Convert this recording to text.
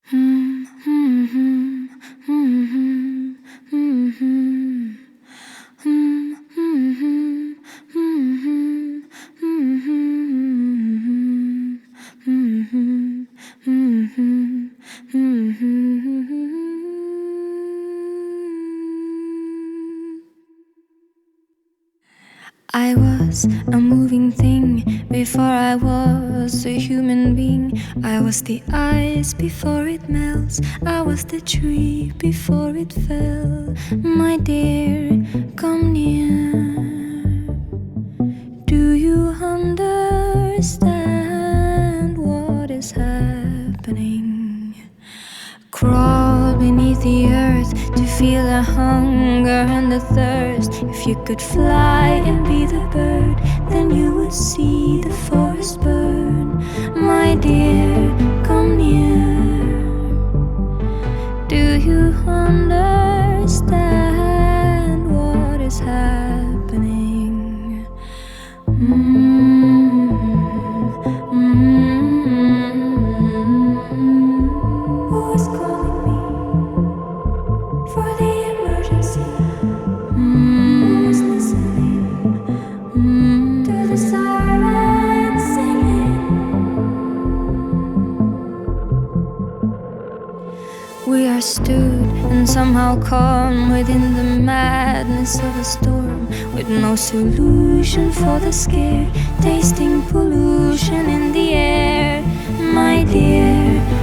I was a moving thing before I was a human being. I was the ice before it melts. I was the tree before it fell. My dear, come near. Do you understand what is happening? Crawl beneath the earth to feel the hunger and the thirst. If you could fly and be the bird, then you would see the forest burn. My dear, come near. Do you understand what is happening? Who is calling me for the emergency? Who is listening to the sirens singing? We are stood and somehow calm within the madness of a storm, with no solution for the scare, tasting pollution in the air. My dear,